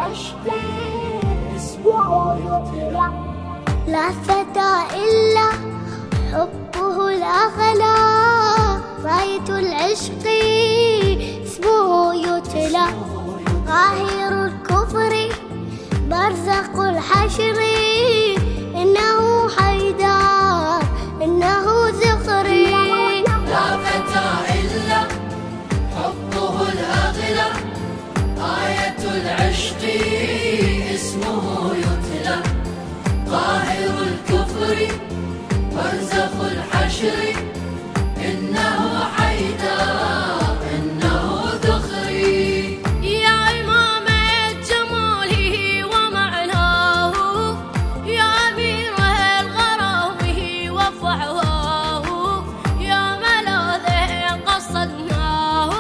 العشق اسمه يطلع. لا فتى إلا حبه الأغلى، راية العشق اسمه يتلى. قاهر الكفر برزق الحشر، إنه حيدر إنه ذخري. لا فتى إلا حبه الأغلى، آية العشق اسمه يتلى. قاهر الكفر برزخ الحشر، إنه حيدر إنه ذخري. يا إمام جماله ومعناه، يا أمير الغرامه وفعواه، يا ملاذه قصدناه.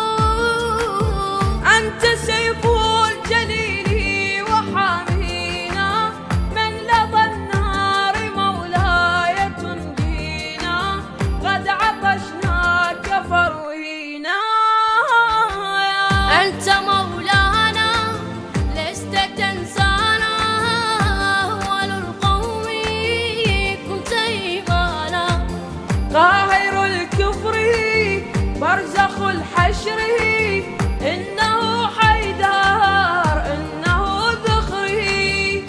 أنت سيف الجليل وحامينا، من لظى النار مولاي تنجينا، قد عطشناك فروينا. أنت مولانا لست تنسانا، أول القوم كنت إيمانا. قاهر الكفر برزخ الحشر، إنه حيدر إنه ذخري.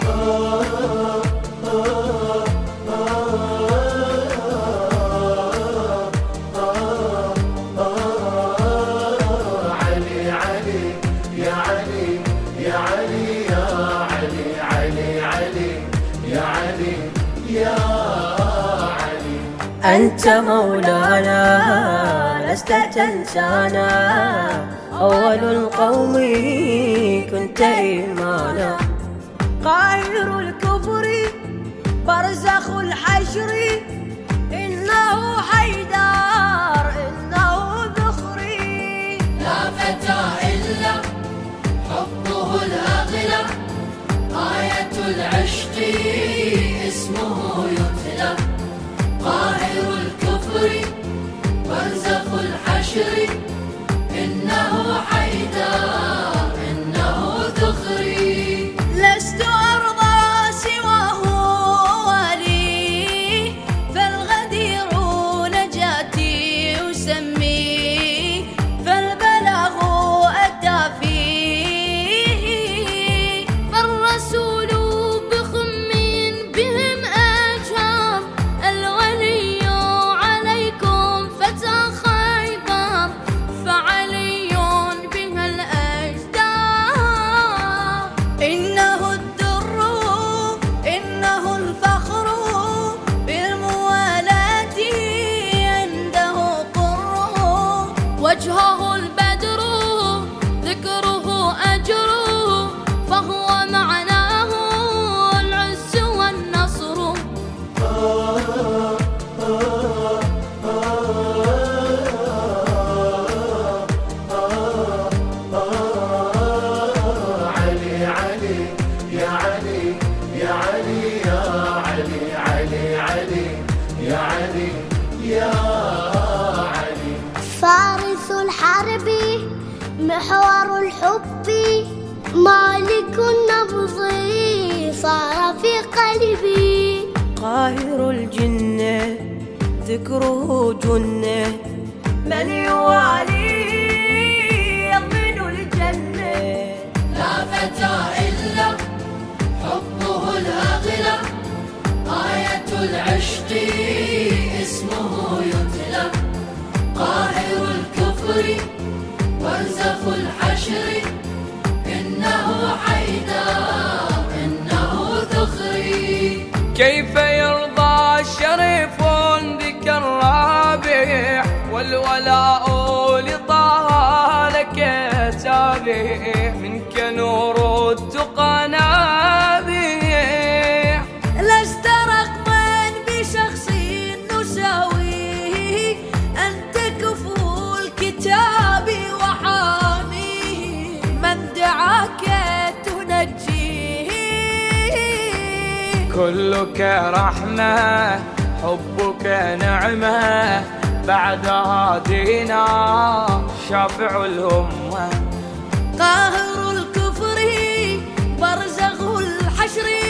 علي علي يا علي يا علي يا علي علي علي يا علي يا علي. أنت مولانا لست تنسانا، أول القوم كنت إيمانا. قاهر الكفر برزخ الحشر، إنه حيدر إنه ذخري. لا فتى إلا حبه الأغلى، آية العشق اسمه يتلى. قاهر الكفر برزخ الحشر، إنه حيدر إنه ذخري. لست أرضى سواه ولي، فالغدير نجاتي أسميه، فالبلاغ أتى فيه، فالرسول بخم بهم أجهر، الولي عليكم فتى خيبر، فعلي بها الأجدار. إنه الدر إنه الفخر، بالموالاة عنده قر، وجهه البدر ذكره أجر، فهو معناه العز والنصر. علي علي يا علي يا علي يا علي علي علي يا علي يا علي. فارس الحرب محور الحب، مالك النبض صار في قلبي. قاهر الجنة ذكره جنة، من يوالي يضمن الجنة. لا فتى إلا حبه الأغلى، آية العشق اسمه يتلى. قاهر الكفر برزخ الحشر، إنه حيدر إنه ذخري. كيف يرضى شريف بك الرابح، والولاء لطه لك تابع، منك نور التقى نابع. لست رقما بشخص نساويه، أنت كفو الكتاب وحاميه، من دعاك تنجيه. كلك رحمة حبك نعمة، بعد هادينا شافع الأمة. قاهر الكفر تشريف